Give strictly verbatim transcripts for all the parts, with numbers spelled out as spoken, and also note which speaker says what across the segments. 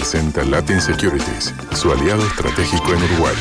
Speaker 1: presenta Latin Securities, su aliado estratégico en Uruguay.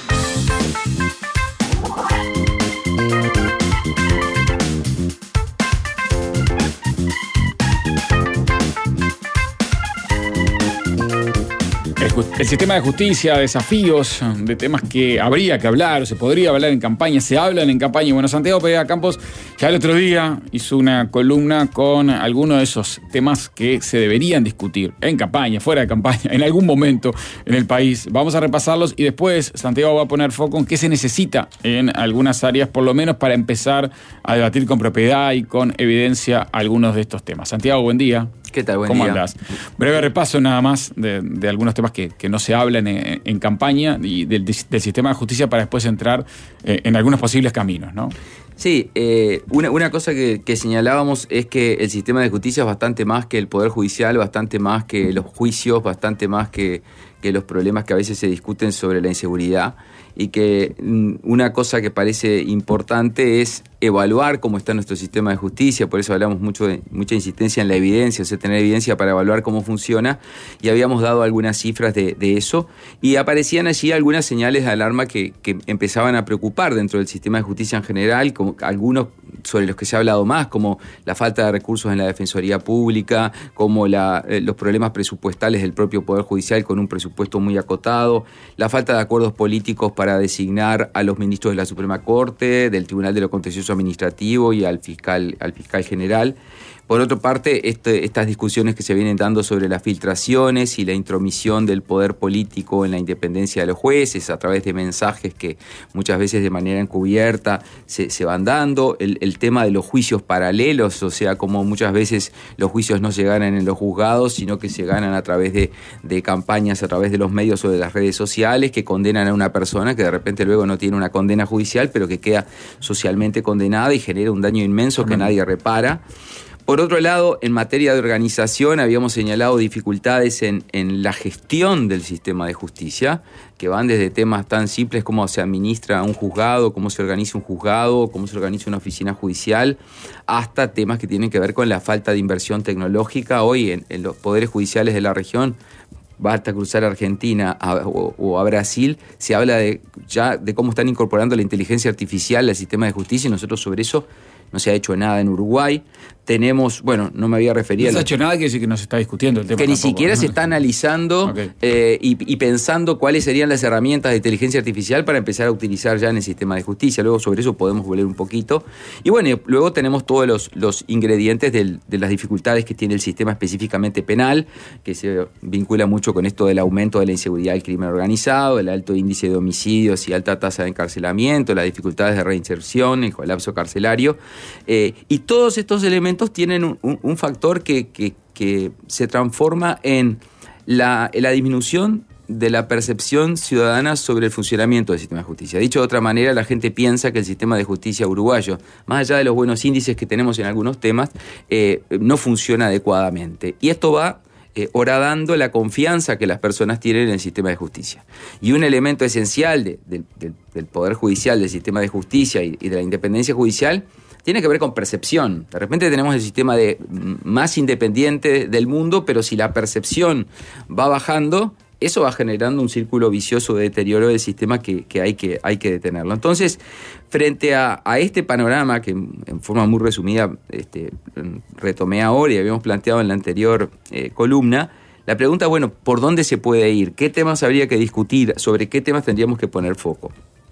Speaker 2: El sistema de justicia, desafíos, de temas que habría que hablar, o se podría hablar en campaña, se hablan en campaña. Bueno, Santiago Pereira Campos ya el otro día hizo una columna con algunos de esos temas que se deberían discutir en campaña, fuera de campaña, en algún momento en el país. Vamos a repasarlos y después Santiago va a poner foco en qué se necesita en algunas áreas, por lo menos para empezar a debatir con propiedad y con evidencia algunos de estos temas. Santiago, buen día.
Speaker 3: ¿Qué tal? Buen
Speaker 2: ¿Cómo
Speaker 3: día.
Speaker 2: andás? Breve repaso nada más de, de algunos temas que, que no se hablan en, en campaña y del, del sistema de justicia para después entrar eh, en algunos posibles caminos, ¿no?
Speaker 3: Sí, eh, una, una cosa que, que señalábamos es que el sistema de justicia es bastante más que el Poder Judicial, bastante más que los juicios, bastante más que, que los problemas que a veces se discuten sobre la inseguridad, y que una cosa que parece importante es evaluar cómo está nuestro sistema de justicia. Por eso hablamos mucho de mucha insistencia en la evidencia, o sea, tener evidencia para evaluar cómo funciona, y habíamos dado algunas cifras de, de eso, y aparecían allí algunas señales de alarma que, que empezaban a preocupar dentro del sistema de justicia en general, como algunos sobre los que se ha hablado más, como la falta de recursos en la Defensoría Pública, como la, eh, los problemas presupuestales del propio Poder Judicial con un presupuesto muy acotado, la falta de acuerdos políticos para designar a los ministros de la Suprema Corte, del Tribunal de lo Contencioso Administrativo y al fiscal, al fiscal general. Por otra parte, este, estas discusiones que se vienen dando sobre las filtraciones y la intromisión del poder político en la independencia de los jueces a través de mensajes que muchas veces de manera encubierta se, se van dando. El, el tema de los juicios paralelos, o sea, como muchas veces los juicios no se ganan en los juzgados, sino que se ganan a través de, de campañas, a través de los medios o de las redes sociales, que condenan a una persona que de repente luego no tiene una condena judicial, pero que queda socialmente condenada y genera un daño inmenso que nadie repara. Por otro lado, en materia de organización, habíamos señalado dificultades en, en la gestión del sistema de justicia, que van desde temas tan simples como se administra un juzgado, cómo se organiza un juzgado, cómo se organiza una oficina judicial, hasta temas que tienen que ver con la falta de inversión tecnológica. Hoy en, en los poderes judiciales de la región, basta cruzar a Argentina a, o, o a Brasil, se habla de ya de cómo están incorporando la inteligencia artificial al sistema de justicia, y nosotros sobre eso no se ha hecho nada en Uruguay. Tenemos, bueno, no me había referido...
Speaker 2: No se ha hecho nada, quiere decir que no se está discutiendo el tema.
Speaker 3: Que ni
Speaker 2: tampoco,
Speaker 3: siquiera
Speaker 2: ¿no?
Speaker 3: se está analizando
Speaker 2: okay.
Speaker 3: eh, y, y pensando cuáles serían las herramientas de inteligencia artificial para empezar a utilizar ya en el sistema de justicia. Luego sobre eso podemos volver un poquito. Y bueno, y luego tenemos todos los, los ingredientes del, de las dificultades que tiene el sistema específicamente penal, que se vincula mucho con esto del aumento de la inseguridad del crimen organizado, el alto índice de homicidios y alta tasa de encarcelamiento, las dificultades de reinserción, el colapso carcelario. Eh, y todos estos elementos tienen un, un, un factor que, que, que se transforma en la, en la disminución de la percepción ciudadana sobre el funcionamiento del sistema de justicia. Dicho de otra manera, la gente piensa que el sistema de justicia uruguayo, más allá de los buenos índices que tenemos en algunos temas, eh, no funciona adecuadamente. Y esto va eh, horadando la confianza que las personas tienen en el sistema de justicia. Y un elemento esencial de, de, de, del Poder Judicial, del sistema de justicia y, y de la independencia judicial tiene que ver con percepción. De repente tenemos el sistema de, más independiente del mundo, pero si la percepción va bajando, eso va generando un círculo vicioso de deterioro del sistema que, que, hay, que hay que detenerlo. Entonces, frente a, a este panorama, que en forma muy resumida este, retomé ahora y habíamos planteado en la anterior eh, columna, la pregunta, bueno, ¿por dónde se puede ir? ¿Qué temas habría que discutir? ¿Sobre qué temas tendríamos que poner foco?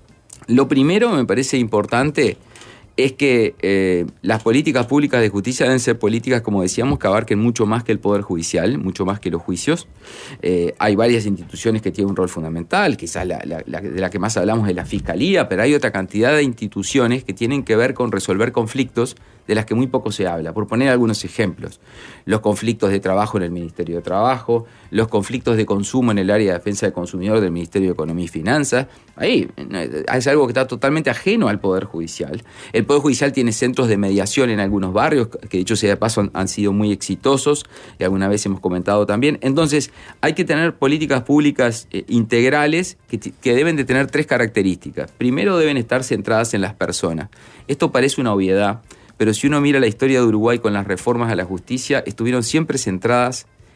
Speaker 3: Lo primero, me parece importante, es que eh, las políticas públicas de justicia deben ser políticas, como decíamos, que abarquen mucho más que el Poder Judicial, mucho más que los juicios. Eh, hay varias instituciones que tienen un rol fundamental, quizás la, la, la, de la que más hablamos es la Fiscalía, pero hay otra cantidad de instituciones que tienen que ver con resolver conflictos de las que muy poco se habla. Por poner algunos ejemplos, los conflictos de trabajo en el Ministerio de Trabajo, los conflictos de consumo en el área de defensa del consumidor del Ministerio de Economía y Finanzas. Ahí es algo que está totalmente ajeno al Poder Judicial. El Poder Judicial tiene centros de mediación en algunos barrios, que dicho sea de paso han, han sido muy exitosos, y alguna vez hemos comentado también. Entonces, hay que tener políticas públicas eh, integrales que, que deben de tener tres características. Primero, deben estar centradas en las personas. Esto parece una obviedad, pero si uno mira la historia de Uruguay con las reformas a la justicia, estuvieron siempre centradas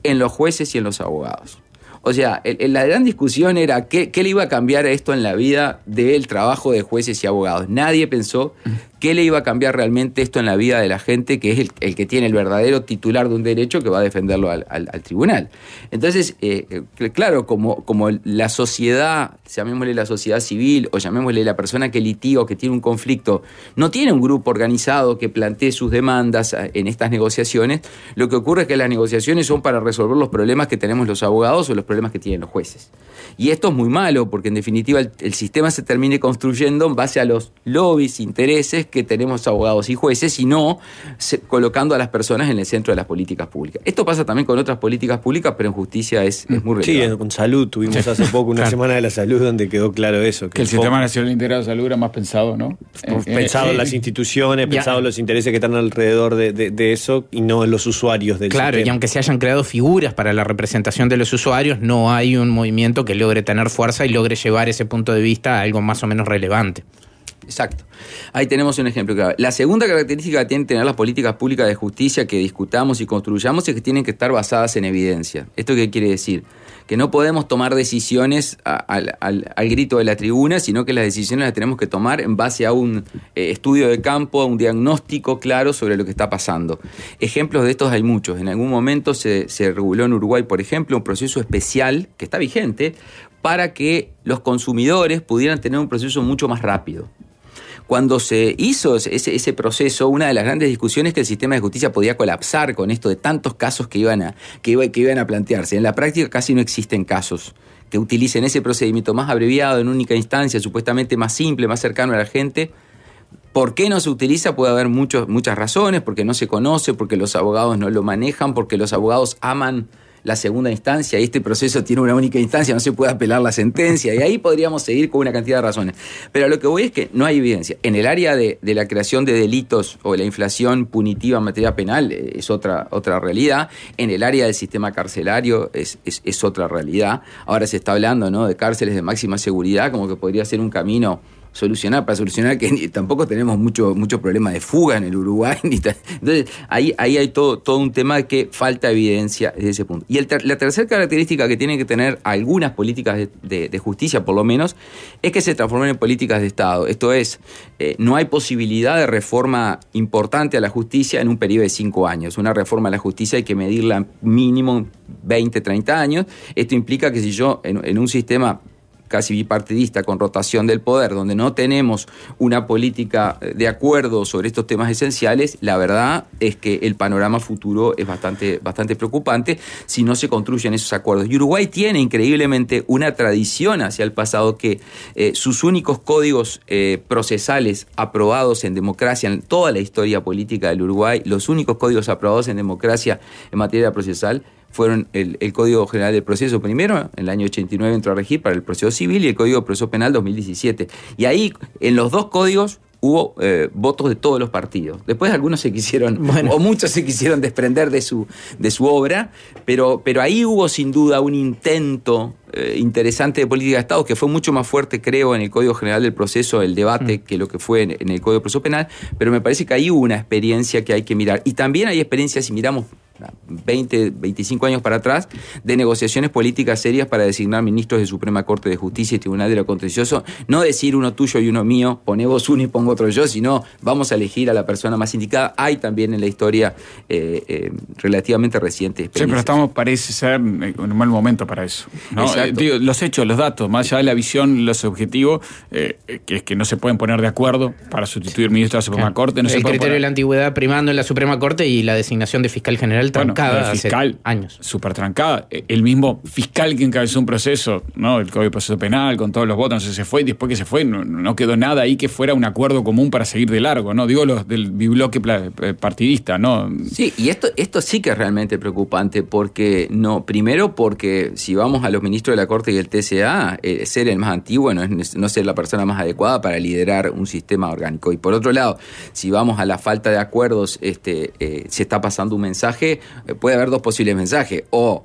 Speaker 3: en los jueces y en los abogados. O sea, el, el, la gran discusión era qué, qué le iba a cambiar esto en la vida del trabajo de jueces y abogados. Nadie pensó qué le iba a cambiar realmente esto en la vida de la gente, que es el, el que tiene el verdadero titular de un derecho que va a defenderlo al, al, al tribunal. Entonces, eh, claro, como, como la sociedad, llamémosle la sociedad civil o llamémosle la persona que litiga o que tiene un conflicto, no tiene un grupo organizado que plantee sus demandas en estas negociaciones, lo que ocurre es que las negociaciones son para resolver los problemas que tenemos los abogados o los problemas que tienen los jueces. Y esto es muy malo porque en definitiva el, el sistema se termine construyendo en base a los lobbies, intereses que tenemos abogados y jueces y no se, colocando a las personas en el centro de las políticas públicas. Esto pasa también con otras políticas públicas, pero en justicia es, es muy relevante.
Speaker 4: Sí, con salud. Tuvimos hace poco una claro. semana de la salud donde quedó claro eso. Que,
Speaker 2: que el, el Sistema Nacional Integrado de Salud era más pensado, ¿no?
Speaker 4: Pensado eh, en las instituciones, ya. pensado en los intereses que están alrededor de, de, de eso y no en los usuarios del
Speaker 5: Claro, sistema. Y aunque se hayan creado figuras para la representación de los usuarios, no hay un movimiento que logre tener fuerza y logre llevar ese punto de vista a algo más o menos relevante.
Speaker 3: Exacto. Ahí tenemos un ejemplo claro. La segunda característica que tienen que tener las políticas públicas de justicia que discutamos y construyamos es que tienen que estar basadas en evidencia. ¿Esto qué quiere decir? Que no podemos tomar decisiones a, al, al, al grito de la tribuna, sino que las decisiones las tenemos que tomar en base a un eh, estudio de campo, a un diagnóstico claro sobre lo que está pasando. Ejemplos de estos hay muchos. En algún momento se, se reguló en Uruguay, por ejemplo, un proceso especial que está vigente para que los consumidores pudieran tener un proceso mucho más rápido. Cuando se hizo ese, ese proceso, una de las grandes discusiones es que el sistema de justicia podía colapsar con esto de tantos casos que iban a, que iba, que iban a plantearse. En la práctica casi no existen casos que utilicen ese procedimiento más abreviado, en única instancia, supuestamente más simple, más cercano a la gente. ¿Por qué no se utiliza? Puede haber muchos, muchas razones, porque no se conoce, porque los abogados no lo manejan, porque los abogados aman la segunda instancia y este proceso tiene una única instancia, no se puede apelar la sentencia y ahí podríamos seguir con una cantidad de razones. Pero a lo que voy es que no hay evidencia. En el área de, de la creación de delitos o la inflación punitiva en materia penal es otra, otra realidad. En el área del sistema carcelario es, es, es otra realidad. Ahora se está hablando, ¿no?, de cárceles de máxima seguridad, como que podría ser un camino solucionar, para solucionar que ni, tampoco tenemos mucho, mucho problema de fuga en el Uruguay. Ni ta, entonces, ahí, ahí hay todo, todo un tema que falta evidencia desde ese punto. Y el ter, la tercera característica que tienen que tener algunas políticas de, de, de justicia, por lo menos, es que se transformen en políticas de Estado. Esto es, eh, no hay posibilidad de reforma importante a la justicia en un periodo de cinco años. Una reforma a la justicia hay que medirla mínimo veinte, treinta años. Esto implica que si yo, en, en un sistema casi bipartidista con rotación del poder, donde no tenemos una política de acuerdo sobre estos temas esenciales, la verdad es que el panorama futuro es bastante, bastante preocupante si no se construyen esos acuerdos. Y Uruguay tiene increíblemente una tradición hacia el pasado que eh, sus únicos códigos eh, procesales aprobados en democracia, en toda la historia política del Uruguay, los únicos códigos aprobados en democracia en materia procesal fueron el, el Código General del Proceso primero, en el año ochenta y nueve entró a regir para el proceso civil, y el Código de Proceso Penal dos mil diecisiete. Y ahí, en los dos códigos, hubo eh, votos de todos los partidos. Después algunos se quisieron, bueno. o muchos se quisieron desprender de su, de su obra, pero, pero ahí hubo sin duda un intento eh, interesante de política de Estado que fue mucho más fuerte, creo, en el Código General del Proceso, el debate, mm. que lo que fue en, en el Código de Proceso Penal, pero me parece que ahí hubo una experiencia que hay que mirar. Y también hay experiencias, si miramos veinte, veinticinco años para atrás, de negociaciones políticas serias para designar ministros de Suprema Corte de Justicia y Tribunal de lo Contencioso. No decir uno tuyo y uno mío, poné vos uno y pongo otro yo, sino vamos a elegir a la persona más indicada. Hay también en la historia eh, eh, relativamente reciente
Speaker 2: experiencias. Sí, pero estamos, parece ser, en un mal momento para eso, ¿no? Eh, digo, los hechos, los datos, más allá de la visión, los objetivos, eh, que es que no se pueden poner de acuerdo para sustituir ministros de la Suprema claro. Corte. No
Speaker 5: el
Speaker 2: se
Speaker 5: criterio
Speaker 2: poner...
Speaker 5: de la antigüedad primando en la Suprema Corte y la designación de fiscal general trancada
Speaker 2: bueno, fiscal,
Speaker 5: hace años.
Speaker 2: Súper trancada. El mismo fiscal que encabezó un proceso, ¿no? El Código de Proceso Penal, con todos los votos, no sé, se fue, y después que se fue, no, no quedó nada ahí que fuera un acuerdo común para seguir de largo, ¿no? Digo los del bibloque partidista, ¿no?
Speaker 3: Sí, y esto, esto sí que es realmente preocupante, porque, no, primero porque si vamos a los ministros de la Corte y el T C A, eh, ser el más antiguo no es no ser la persona más adecuada para liderar un sistema orgánico. Y por otro lado, si vamos a la falta de acuerdos, este, eh, se está pasando un mensaje, eh, puede haber dos posibles mensajes, o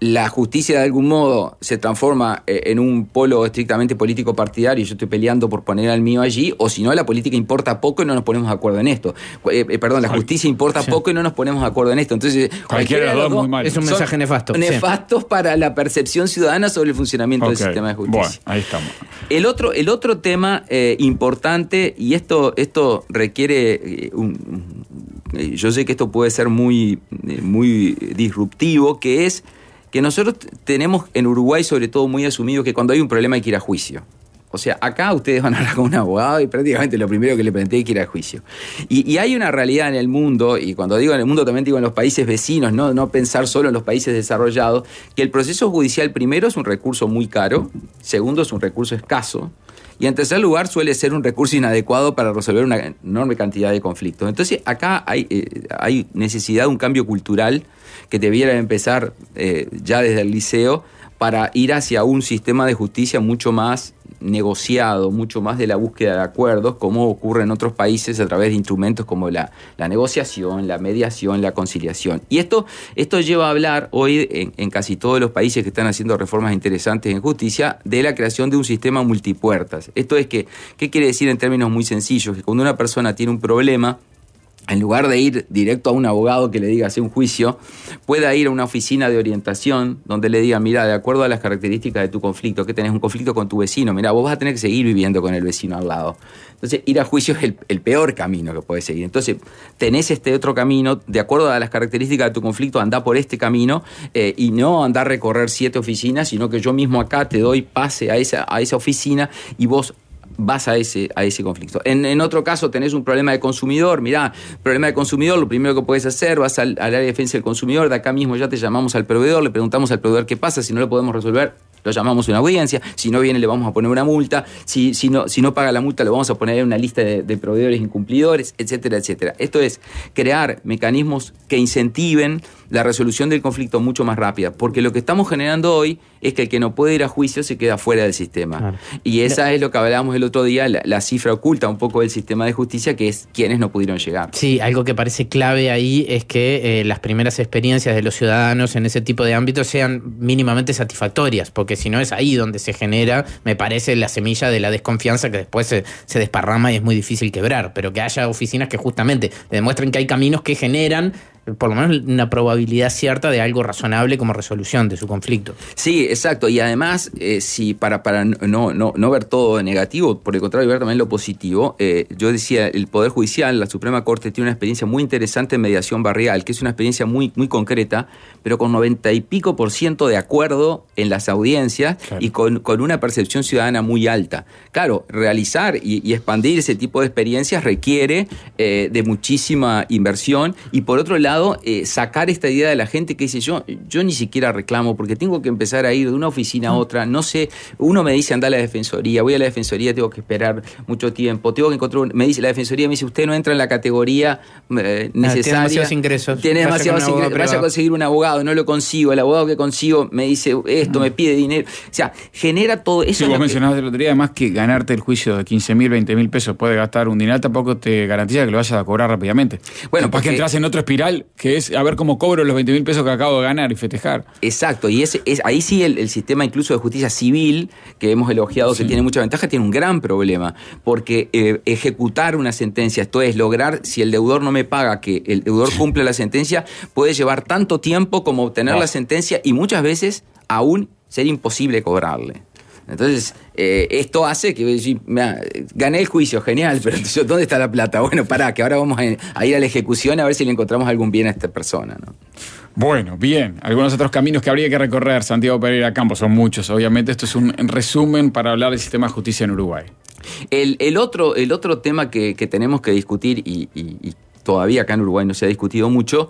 Speaker 3: la justicia de algún modo se transforma en un polo estrictamente político partidario y yo estoy peleando por poner al mío allí, o si no, la política importa poco y no nos ponemos de acuerdo en esto. Eh, eh, perdón, la justicia importa sí. poco y no nos ponemos de acuerdo en esto. Entonces,
Speaker 2: cualquiera de los dos muy mal.
Speaker 5: Es un mensaje nefasto.
Speaker 3: Nefastos sí. para la percepción ciudadana sobre el funcionamiento okay. del sistema de justicia.
Speaker 2: Bueno, ahí estamos.
Speaker 3: El otro, el otro tema eh, importante, y esto, esto requiere eh, un, un, yo sé que esto puede ser muy, muy disruptivo, que es que nosotros tenemos en Uruguay sobre todo muy asumido que cuando hay un problema hay que ir a juicio. O sea, acá ustedes van a hablar con un abogado y prácticamente lo primero que le planteé es que ir a juicio. Y, y hay una realidad en el mundo, y cuando digo en el mundo también digo en los países vecinos, no, no pensar solo en los países desarrollados, que el proceso judicial primero es un recurso muy caro, segundo es un recurso escaso, y en tercer lugar suele ser un recurso inadecuado para resolver una enorme cantidad de conflictos. Entonces acá hay, eh, hay necesidad de un cambio cultural que debiera empezar eh, ya desde el liceo para ir hacia un sistema de justicia mucho más negociado, mucho más de la búsqueda de acuerdos, como ocurre en otros países a través de instrumentos como la, la negociación, la mediación, la conciliación. Y esto, esto lleva a hablar hoy en, en casi todos los países que están haciendo reformas interesantes en justicia de la creación de un sistema multipuertas. Esto es que, ¿qué quiere decir en términos muy sencillos? Que cuando una persona tiene un problema, en lugar de ir directo a un abogado que le diga hacer un juicio, pueda ir a una oficina de orientación donde le diga, mira, de acuerdo a las características de tu conflicto, que tenés un conflicto con tu vecino, mira, vos vas a tener que seguir viviendo con el vecino al lado. Entonces, ir a juicio es el, el peor camino que puedes seguir. Entonces, tenés este otro camino, de acuerdo a las características de tu conflicto, andá por este camino eh, y no andá a recorrer siete oficinas, sino que yo mismo acá te doy pase a esa, a esa oficina y vos vas a ese, a ese conflicto. En, en otro caso tenés un problema de consumidor, mirá, problema de consumidor, lo primero que puedes hacer, vas al, al área de defensa del consumidor, de acá mismo ya te llamamos al proveedor, le preguntamos al proveedor qué pasa, si no lo podemos resolver, lo llamamos a una audiencia, si no viene le vamos a poner una multa, si, si, no, si no paga la multa le vamos a poner en una lista de, de proveedores incumplidores, etcétera, etcétera. Esto es crear mecanismos que incentiven la resolución del conflicto mucho más rápida, porque lo que estamos generando hoy es que el que no puede ir a juicio se queda fuera del sistema. Claro. Y esa es lo que hablábamos el otro día, la, la cifra oculta un poco del sistema de justicia, que es quienes no pudieron llegar.
Speaker 5: Sí, algo que parece clave ahí es que eh, las primeras experiencias de los ciudadanos en ese tipo de ámbitos sean mínimamente satisfactorias, porque si no es ahí donde se genera, me parece, la semilla de la desconfianza que después se, se desparrama y es muy difícil quebrar, pero que haya oficinas que justamente demuestren que hay caminos que generan por lo menos una probabilidad cierta de algo razonable como resolución de su conflicto.
Speaker 3: Sí, exacto. Y además, eh, si para, para no, no, no ver todo negativo, por el contrario, ver también lo positivo, eh, yo decía, el Poder Judicial, la Suprema Corte, tiene una experiencia muy interesante en mediación barrial, que es una experiencia muy, muy concreta, pero con noventa y pico por ciento de acuerdo en las audiencias, claro, y con, con una percepción ciudadana muy alta. Claro, realizar y, y expandir ese tipo de experiencias requiere eh, de muchísima inversión, y por otro lado, Eh, sacar esta idea de la gente que dice yo, yo ni siquiera reclamo porque tengo que empezar a ir de una oficina a otra, no sé, uno me dice anda a la defensoría, voy a la defensoría, tengo que esperar mucho tiempo, tengo que encontrar, un, me dice la defensoría, me dice usted no entra en la categoría eh, necesaria,
Speaker 5: tiene demasiados ingresos,
Speaker 3: tiene demasiados ingresos, vaya a conseguir un abogado, no lo consigo, el abogado que consigo me dice esto, me pide dinero, o sea, genera todo eso.
Speaker 2: Sí, vos mencionabas el otro día, además que ganarte el juicio de quince mil, veinte mil pesos puede gastar un dinero, tampoco te garantiza que lo vayas a cobrar rápidamente. Bueno, porque que entras en otra espiral que es a ver cómo cobro los veinte mil pesos que acabo de ganar y festejar.
Speaker 3: Exacto, y ese, es, ahí sí el, el sistema incluso de justicia civil, que hemos elogiado, sí, que tiene mucha ventaja, tiene un gran problema, porque eh, ejecutar una sentencia, esto es, lograr, si el deudor no me paga, que el deudor cumpla la sentencia, puede llevar tanto tiempo como obtener no. la sentencia y muchas veces aún ser imposible cobrarle. Entonces, eh, esto hace que yo, mira, gané el juicio, genial, pero entonces, ¿dónde está la plata? Bueno, pará, que ahora vamos a, a ir a la ejecución a ver si le encontramos algún bien a esta persona, ¿no?
Speaker 2: Bueno, bien. Algunos otros caminos que habría que recorrer, Santiago Pereira Campos, son muchos, obviamente. Esto es un resumen para hablar del sistema de justicia en Uruguay.
Speaker 3: El, el, otro, el otro tema que, que tenemos que discutir, y, y, y todavía acá en Uruguay no se ha discutido mucho,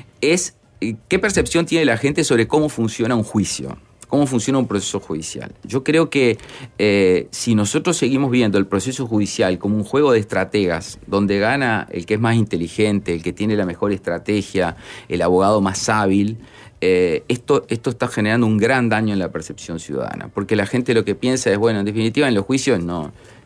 Speaker 3: es qué percepción tiene la gente sobre cómo funciona un juicio. ¿Cómo funciona un proceso judicial? Yo creo que eh, si nosotros seguimos viendo el proceso judicial como un juego de estrategas, donde gana el que es más inteligente, el que tiene la mejor estrategia, el abogado más hábil, eh, esto, esto está generando un gran daño en la percepción ciudadana. Porque la gente lo que piensa es, bueno, en definitiva en los juicios no,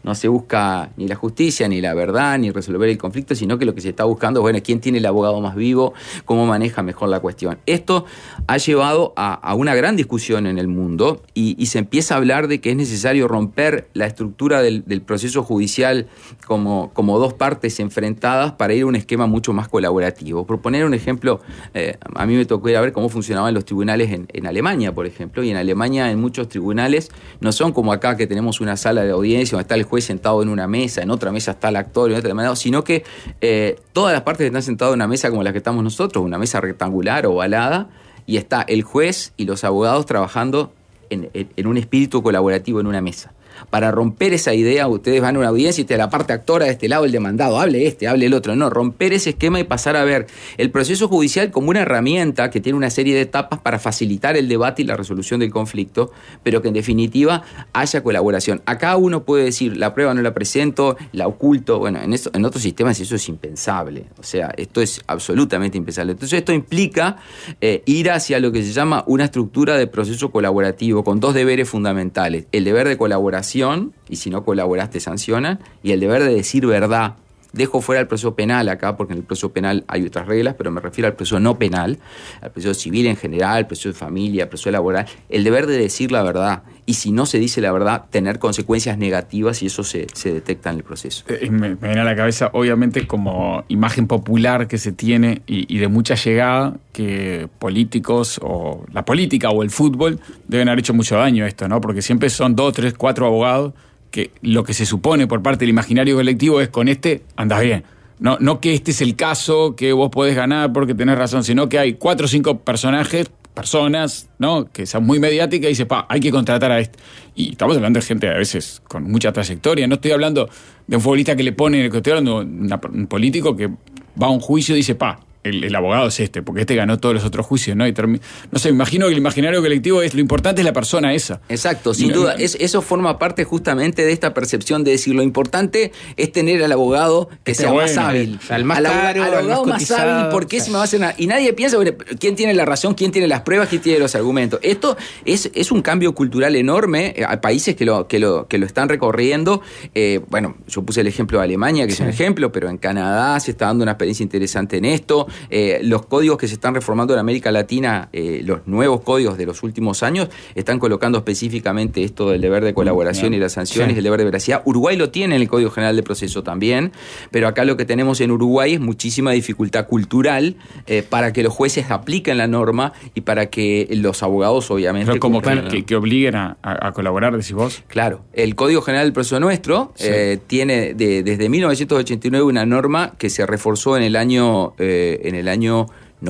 Speaker 3: no se busca ni la justicia, ni la verdad, ni resolver el conflicto, sino que lo que se está buscando es, bueno, quién tiene el abogado más vivo, cómo maneja mejor la cuestión. Esto ha llevado a, a una gran discusión en el mundo y, y se empieza a hablar de que es necesario romper la estructura del, del proceso judicial como, como dos partes enfrentadas para ir a un esquema mucho más colaborativo. Por poner un ejemplo, eh, a mí me tocó ir a ver cómo funcionaban los tribunales en, en Alemania, por ejemplo, y en Alemania en muchos tribunales no son como acá que tenemos una sala de audiencia donde está el juez sentado en una mesa, en otra mesa está el actor, en otra mesa, sino que eh, todas las partes están sentadas en una mesa como la que estamos nosotros, una mesa rectangular, ovalada, y está el juez y los abogados trabajando en, en, en un espíritu colaborativo en una mesa. Para romper esa idea, ustedes van a una audiencia y está la parte actora de este lado, el demandado, hable este, hable el otro. No, romper ese esquema y pasar a ver el proceso judicial como una herramienta que tiene una serie de etapas para facilitar el debate y la resolución del conflicto, pero que en definitiva haya colaboración. Acá uno puede decir, la prueba no la presento, la oculto. Bueno, en, eso, en otros sistemas eso es impensable. O sea, esto es absolutamente impensable. Entonces esto implica eh, ir hacia lo que se llama una estructura de proceso colaborativo con dos deberes fundamentales. El deber de colaboración, y si no colaboras te sancionan, y el deber de decir verdad. Dejo fuera el proceso penal acá, porque en el proceso penal hay otras reglas, pero me refiero al proceso no penal, al proceso civil en general, al proceso de familia, al proceso laboral, el deber de decir la verdad. Y si no se dice la verdad, tener consecuencias negativas, y eso se, se detecta en el proceso.
Speaker 2: Eh, me, me viene a la cabeza, obviamente, como imagen popular que se tiene y, y de mucha llegada, que políticos o la política o el fútbol deben haber hecho mucho daño a esto, ¿no? Porque siempre son dos, tres, cuatro abogados que lo que se supone por parte del imaginario colectivo es con este andás bien. No, no que este es el caso, que vos podés ganar porque tenés razón, sino que hay cuatro o cinco personajes, personas, ¿no? Que son muy mediáticas y dice, pa, hay que contratar a este. Y estamos hablando de gente a veces con mucha trayectoria. No estoy hablando de un futbolista que le pone, estoy hablando de una, un político que va a un juicio y dice, pa, El, el abogado es este, porque este ganó todos los otros juicios, ¿no? Y termi- no sé, imagino que el imaginario colectivo es lo importante es la persona esa.
Speaker 3: Exacto, sin
Speaker 2: y,
Speaker 3: duda.
Speaker 2: No,
Speaker 3: es, eso forma parte justamente de esta percepción de decir lo importante es tener al abogado que
Speaker 2: este
Speaker 3: sea
Speaker 2: bueno,
Speaker 3: más hábil.
Speaker 5: Al más
Speaker 3: al,
Speaker 5: caro,
Speaker 3: al
Speaker 5: al
Speaker 3: abogado
Speaker 5: más
Speaker 3: más hábil, ¿por qué
Speaker 5: o sea,
Speaker 3: se me va a hacer nada? Y nadie piensa, bueno, quién tiene la razón, quién tiene las pruebas, quién tiene los argumentos. Esto es, es un cambio cultural enorme. Hay países que lo, que lo, que lo están recorriendo. Eh, bueno, yo puse el ejemplo de Alemania, que sí. es un ejemplo, pero en Canadá se está dando una experiencia interesante en esto. Eh, los códigos que se están reformando en América Latina, eh, los nuevos códigos de los últimos años, están colocando específicamente esto del deber de colaboración
Speaker 2: Bien.
Speaker 3: y las sanciones,
Speaker 2: Sí.
Speaker 3: el deber de veracidad. Uruguay lo tiene en el Código General de Proceso también, pero acá lo que tenemos en Uruguay es muchísima dificultad cultural eh, para que los jueces apliquen la norma y para que los abogados, obviamente...
Speaker 2: Pero como
Speaker 3: cumplan
Speaker 2: que,
Speaker 3: la
Speaker 2: que,
Speaker 3: norma.
Speaker 2: que obliguen a, a, a colaborar, decís vos.
Speaker 3: Claro, el Código General del Proceso nuestro
Speaker 2: Sí.
Speaker 3: eh, tiene de, desde mil novecientos ochenta y nueve una norma que se reforzó en el año eh, en el año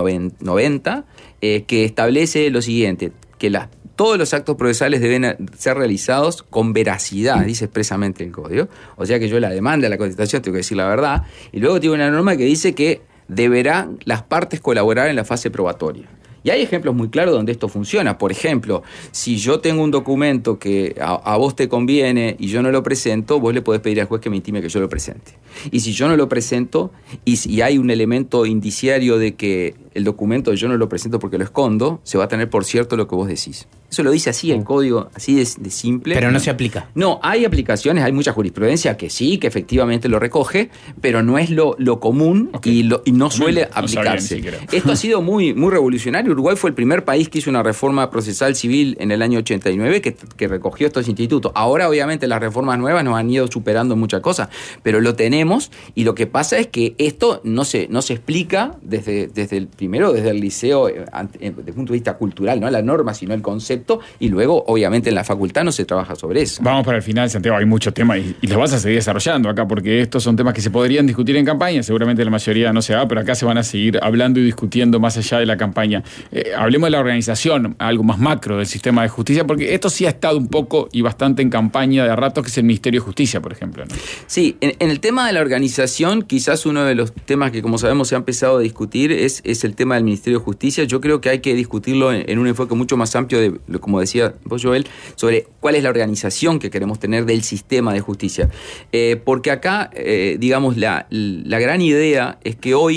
Speaker 3: noventa, eh, que establece lo siguiente, que las todos los actos procesales deben ser realizados con veracidad, dice expresamente el código. O sea que yo la demanda, la contestación, tengo que decir la verdad. Y luego tiene una norma que dice que deberán las partes colaborar en la fase probatoria. Y hay ejemplos muy claros donde esto funciona. Por ejemplo, si yo tengo un documento que a, a vos te conviene y yo no lo presento, vos le podés pedir al juez que me intime que yo lo presente. Y si yo no lo presento y si hay un elemento indiciario de que el documento yo no lo presento porque lo escondo, se va a tener por cierto lo que vos decís. Eso lo dice así el código, así de, de simple.
Speaker 5: Pero no se aplica.
Speaker 3: No, hay aplicaciones, hay mucha jurisprudencia que sí, que efectivamente lo recoge, pero no es lo, lo común
Speaker 2: Okay.
Speaker 3: y, lo, y no suele
Speaker 2: No sabía
Speaker 3: aplicarse.
Speaker 2: ni siquiera.
Speaker 3: Esto ha sido muy, muy revolucionario. Uruguay fue el primer país que hizo una reforma procesal civil en el año ochenta y nueve que, que recogió estos institutos. Ahora, obviamente, las reformas nuevas nos han ido superando muchas cosas, pero lo tenemos y lo que pasa es que esto no se, no se explica desde, desde el primero, desde el liceo, eh, desde el punto de vista cultural, no la norma, sino el concepto, y luego, obviamente, en la facultad no se trabaja sobre eso.
Speaker 2: Vamos para el final, Santiago, hay muchos temas y, y los vas a seguir desarrollando acá, porque estos son temas que se podrían discutir en campaña, seguramente la mayoría no se va, pero acá se van a seguir hablando y discutiendo más allá de la campaña. Eh, hablemos de la organización, algo más macro del sistema de justicia, porque esto sí ha estado un poco y bastante en campaña de a ratos, que es el Ministerio de Justicia, por ejemplo, ¿no?
Speaker 3: Sí, en, en el tema de la organización, quizás uno de los temas que, como sabemos, se ha empezado a discutir es, es el tema del Ministerio de Justicia. Yo creo que hay que discutirlo en, en un enfoque mucho más amplio, de, como decía vos, Joel, sobre cuál es la organización que queremos tener del sistema de justicia. Eh, porque acá, eh, digamos, la, la gran idea es que hoy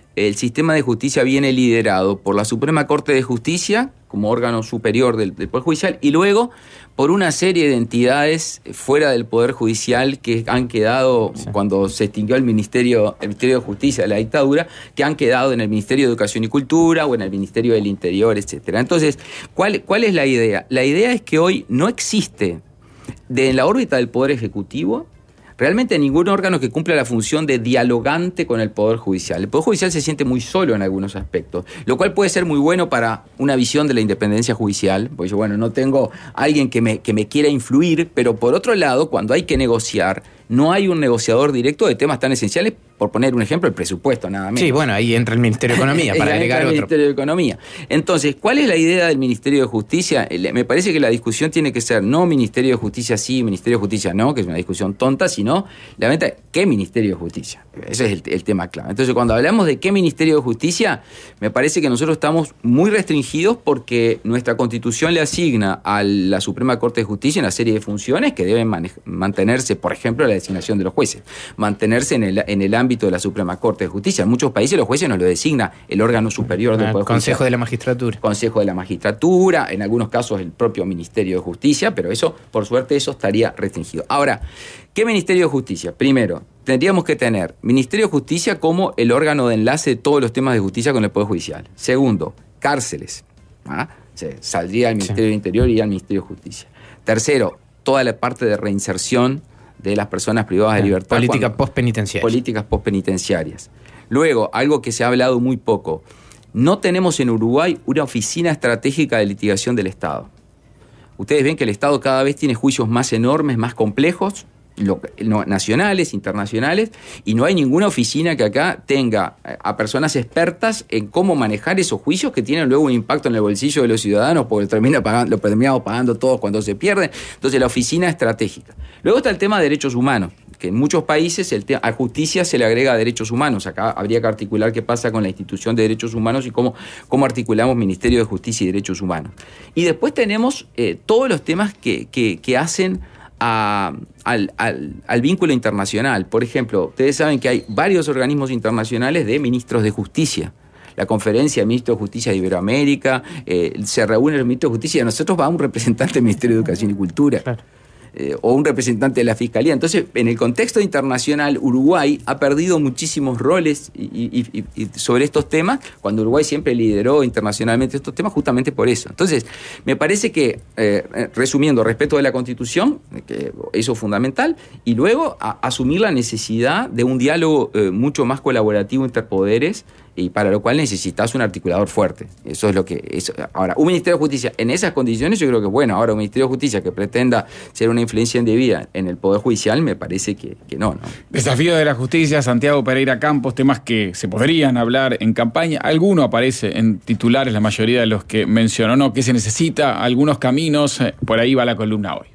Speaker 3: el sistema de justicia viene liderado por la Suprema Corte de Justicia, como órgano superior del, del Poder Judicial, y luego por una serie de entidades fuera del Poder Judicial que han quedado, sí. cuando se extinguió el Ministerio, el Ministerio de Justicia de la dictadura, que han quedado en el Ministerio de Educación y Cultura o en el Ministerio del Interior, etcétera. Entonces, ¿cuál, cuál es la idea? La idea es que hoy no existe de, en la órbita del Poder Ejecutivo realmente ningún órgano que cumpla la función de dialogante con el Poder Judicial. El Poder Judicial se siente muy solo en algunos aspectos, lo cual puede ser muy bueno para una visión de la independencia judicial, porque yo, bueno, no tengo alguien que me, que me quiera influir, pero por otro lado, cuando hay que negociar, no hay un negociador directo de temas tan esenciales, por poner un ejemplo, el presupuesto, nada menos.
Speaker 5: Sí, bueno, ahí entra el Ministerio de Economía, para agregar otro. El
Speaker 3: Ministerio de Economía. Entonces, ¿cuál es la idea del Ministerio de Justicia? Me parece que la discusión tiene que ser no Ministerio de Justicia sí, Ministerio de Justicia no, que es una discusión tonta, sino la meta, ¿qué Ministerio de Justicia? Ese es el, el tema clave. Entonces, cuando hablamos de qué Ministerio de Justicia, me parece que nosotros estamos muy restringidos porque nuestra Constitución le asigna a la Suprema Corte de Justicia una serie de funciones que deben manej- mantenerse, por ejemplo, la designación de los jueces, mantenerse en el, en el ámbito de la Suprema Corte de Justicia. En muchos países los jueces nos lo designa el órgano superior del Poder Judicial.
Speaker 5: Consejo de la Magistratura.
Speaker 3: Consejo de la Magistratura, en algunos casos el propio Ministerio de Justicia, pero eso, por suerte, eso estaría restringido. Ahora, ¿qué Ministerio de Justicia? Primero, tendríamos que tener Ministerio de Justicia como el órgano de enlace de todos los temas de justicia con el Poder Judicial. Segundo, cárceles. ¿Ah? Se saldría al Ministerio sí. del Interior y al Ministerio de Justicia. Tercero, toda la parte de reinserción de las personas privadas de libertad.
Speaker 5: Políticas postpenitenciarias.
Speaker 3: Políticas postpenitenciarias. Luego, algo que se ha hablado muy poco, no tenemos en Uruguay una oficina estratégica de litigación del Estado. Ustedes ven que el Estado cada vez tiene juicios más enormes, más complejos, lo, no, nacionales, internacionales, y no hay ninguna oficina que acá tenga a personas expertas en cómo manejar esos juicios que tienen luego un impacto en el bolsillo de los ciudadanos porque lo, termina pagando, lo terminamos pagando todos cuando se pierden. Entonces, la oficina estratégica. Luego está el tema de derechos humanos, que en muchos países el te- a justicia se le agrega derechos humanos. Acá habría que articular qué pasa con la institución de derechos humanos y cómo, cómo articulamos Ministerio de Justicia y Derechos Humanos. Y después tenemos eh, todos los temas que, que, que hacen A, al, al, al vínculo internacional. Por ejemplo, ustedes saben que hay varios organismos internacionales de ministros de justicia. La conferencia de ministros de justicia de Iberoamérica, eh, se reúne el ministro de justicia y nosotros va un representante del Ministerio de Educación y Cultura. Claro. Eh, o un representante de la Fiscalía. Entonces, en el contexto internacional, Uruguay ha perdido muchísimos roles y, y, y, y sobre estos temas, cuando Uruguay siempre lideró internacionalmente estos temas, justamente por eso. Entonces, me parece que, eh, resumiendo, respeto de la Constitución, que eso es fundamental, y luego a, asumir la necesidad de un diálogo eh, mucho más colaborativo interpoderes, y para lo cual necesitas un articulador fuerte. Eso es lo que... Eso. Ahora, un Ministerio de Justicia en esas condiciones yo creo que es bueno. Ahora, un Ministerio de Justicia que pretenda ser una influencia indebida en el Poder Judicial, me parece que, que no, no.
Speaker 2: Desafío de la justicia, Santiago Pereira Campos, temas que se podrían hablar en campaña. Alguno aparece en titulares, la mayoría de los que mencionó, ¿no? ¿Qué se necesita? Algunos caminos, eh, por ahí va la columna hoy.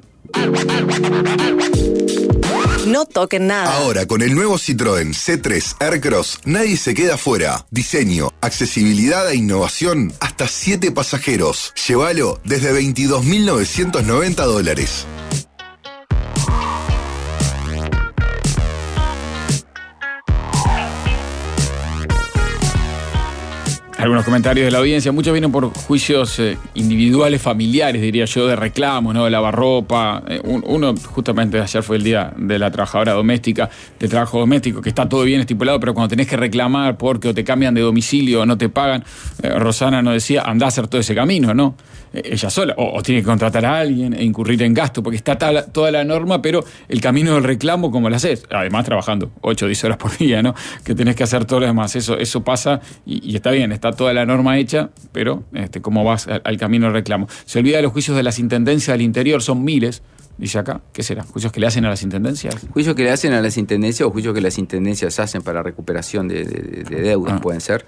Speaker 6: No toquen nada.
Speaker 7: Ahora, con el nuevo Citroën C tres Aircross, nadie se queda fuera. Diseño, accesibilidad e innovación, hasta siete pasajeros. Llévalo desde veintidós mil novecientos noventa dólares.
Speaker 2: Algunos comentarios de la audiencia, muchos vienen por juicios eh, individuales, familiares, diría yo, de reclamos, ¿no? De lavarropa. Eh, un, uno, justamente ayer fue el día de la trabajadora doméstica, de trabajo doméstico, que está todo bien estipulado, pero cuando tenés que reclamar porque o te cambian de domicilio o no te pagan, eh, Rosana nos decía, andá a hacer todo ese camino, ¿no? Eh, ella sola, o, o tiene que contratar a alguien e incurrir en gasto, porque está ta, toda la norma, pero el camino del reclamo, ¿cómo lo haces? Además, trabajando ocho o diez horas por día, ¿no? Que tenés que hacer todo lo demás. Eso, eso pasa y, y está bien, está toda la norma hecha, pero este, ¿cómo vas al, al camino del reclamo? Se olvida de los juicios de las intendencias del interior, son miles, dice acá. ¿Qué será? ¿Juicios que le hacen a las intendencias?
Speaker 3: Juicios que le hacen a las intendencias o juicios que las intendencias hacen para recuperación de, de, de deudas, ah. pueden ser.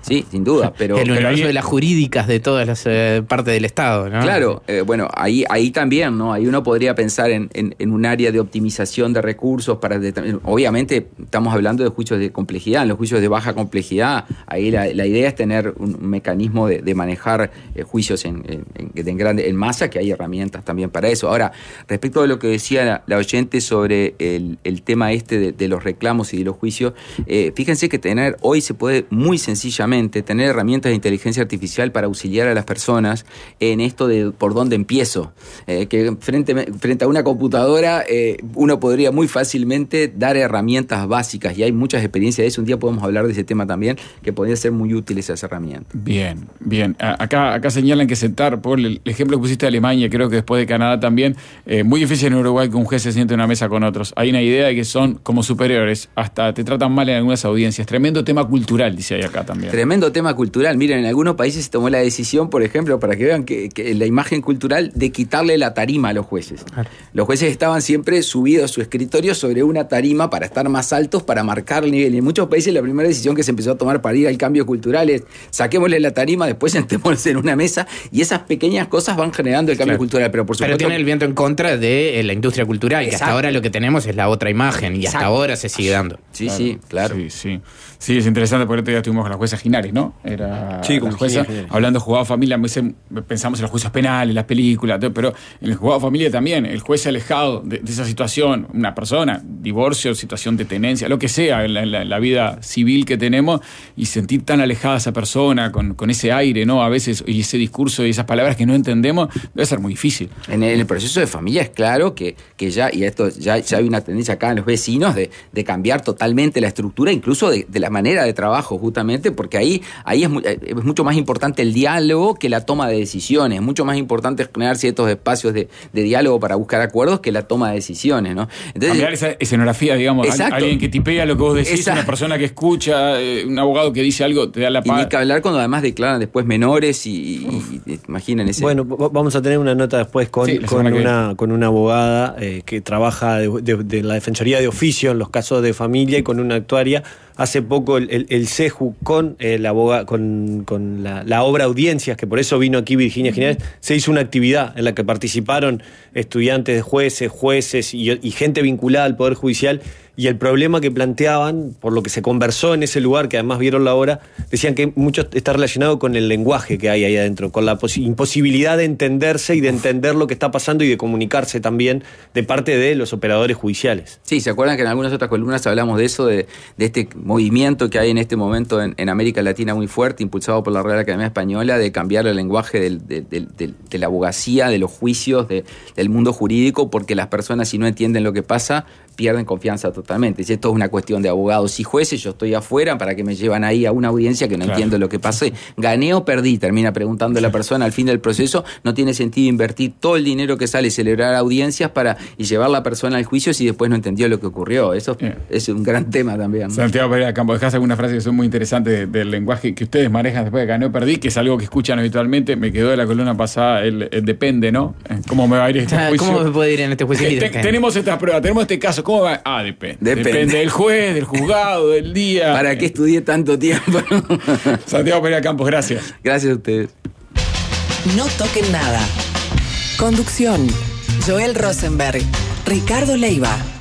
Speaker 3: sí, sin duda. Pero,
Speaker 5: el
Speaker 3: pero
Speaker 5: universo
Speaker 3: ahí,
Speaker 5: de las jurídicas de todas las eh, partes del Estado, ¿no?
Speaker 3: Claro, eh, bueno, ahí, ahí también, ¿no? Ahí uno podría pensar en, en, en un área de optimización de recursos para... De, obviamente estamos hablando de juicios de complejidad. En los juicios de baja complejidad, ahí la, la idea es tener un, un mecanismo de, de manejar eh, juicios en, en, en, en, grande, en masa, que hay herramientas también para eso. Ahora, respecto a lo que decía la, la oyente sobre el, el tema este de, de los reclamos y de los juicios, eh, fíjense que tener hoy se puede muy sencillamente tener herramientas de inteligencia artificial para auxiliar a las personas en esto de por dónde empiezo. Eh, que frente, frente a una computadora eh, uno podría muy fácilmente dar herramientas básicas, y hay muchas experiencias de eso. Un día podemos hablar de ese tema también, que podrían ser muy útiles esas herramientas.
Speaker 2: Bien, bien. Acá, acá señalan que sentar, por el ejemplo que pusiste de Alemania, creo que después de Canadá también, eh, muy difícil en Uruguay que un juez se siente en una mesa con otros. Hay una idea de que son como superiores, hasta te tratan mal en algunas audiencias. Tremendo tema cultural, dice ahí acá también.
Speaker 3: Tremendo tema cultural. Miren, en algunos países se tomó la decisión, por ejemplo, para que vean que, que la imagen cultural, de quitarle la tarima a los jueces. Claro. Los jueces estaban siempre subidos a su escritorio sobre una tarima para estar más altos, para marcar nivel. Y en muchos países la primera decisión que se empezó a tomar para ir al cambio cultural es saquémosle la tarima, después sentémosle en una mesa, y esas pequeñas cosas van generando el cambio claro. cultural. Pero por supuesto,
Speaker 5: pero tiene el viento en contra de la industria cultural, Exacto. que hasta ahora lo que tenemos es la otra imagen, y Exacto. hasta ahora se sigue dando.
Speaker 3: Sí,
Speaker 2: claro.
Speaker 3: sí, claro.
Speaker 2: Sí, sí. Sí, es interesante, porque el otro día estuvimos con la jueza Ginares, ¿no? Era
Speaker 4: sí,
Speaker 2: la jueza, hablando de juzgado de familia, pensamos en los juicios penales, las películas, pero en el juzgado de familia también, el juez alejado de, de esa situación, una persona, divorcio, situación de tenencia, lo que sea, en la, en la vida civil que tenemos, y sentir tan alejada a esa persona, con, con ese aire, ¿no? A veces, y ese discurso y esas palabras que no entendemos, debe ser muy difícil.
Speaker 3: En el, en el proceso de familia es claro que, que ya, y esto ya, ya hay una tendencia acá en los vecinos de, de cambiar totalmente la estructura, incluso de, de la manera de trabajo, justamente, porque ahí, ahí es, muy, es mucho más importante el diálogo que la toma de decisiones. Es mucho más importante generar ciertos espacios de, de diálogo para buscar acuerdos que la toma de decisiones, ¿no? Entonces,
Speaker 2: cambiar esa escenografía, digamos. Exacto. Alguien que tipea lo que vos decís, Exacto. una persona que escucha, eh, un abogado que dice algo, te da la paz.
Speaker 3: Y ni que hablar cuando además declaran después menores y, y, y imaginen ese...
Speaker 4: Bueno, vamos a tener una nota después con, sí, con, una, con una abogada eh, que trabaja de, de, de la Defensoría de Oficio en los casos de familia, y con una actuaria. Hace poco el, el, el CEJU con, eh, la, aboga, con, con la, la obra Audiencias, que por eso vino aquí Virginia Ginares, se hizo una actividad en la que participaron estudiantes de jueces, jueces y, y gente vinculada al Poder Judicial, y el problema que planteaban, por lo que se conversó en ese lugar, que además vieron la obra, decían que mucho está relacionado con el lenguaje que hay ahí adentro, con la imposibilidad de entenderse y de entender lo que está pasando y de comunicarse también de parte de los operadores judiciales.
Speaker 3: Sí, ¿se acuerdan que en algunas otras columnas hablamos de eso, de, de este movimiento que hay en este momento en, en América Latina muy fuerte, impulsado por la Real Academia Española, de cambiar el lenguaje del, de, de, de, de la abogacía, de los juicios, de, del mundo jurídico, porque las personas, si no entienden lo que pasa, pierden confianza totalmente. Si esto es una cuestión de abogados y jueces, yo estoy afuera, para que me llevan ahí a una audiencia que no claro. entiendo lo que pasé. ¿Gané o perdí? Termina preguntando la persona al fin del proceso. No tiene sentido invertir todo el dinero que sale, celebrar audiencias para y llevar a la persona al juicio si después no entendió lo que ocurrió. Eso yeah. es un gran tema también.
Speaker 2: Santiago Pereira Campos, dejás algunas frases que son muy interesantes de, del lenguaje que ustedes manejan después de gané o perdí, que es algo que escuchan habitualmente. Me quedó de la columna pasada el, el depende, ¿no? ¿Cómo me va a ir este juicio?
Speaker 5: ¿Cómo me puede ir en este juicio?
Speaker 2: Te, tenemos esta prueba, tenemos este caso. ¿Cómo va? Ah, depende.
Speaker 3: Depende.
Speaker 2: Depende del juez, del juzgado, del día.
Speaker 3: ¿Para qué estudié tanto tiempo?
Speaker 2: Santiago Pereira Campos, gracias.
Speaker 3: Gracias a ustedes.
Speaker 6: No toquen nada. Conducción: Joel Rosenberg, Ricardo Leiva.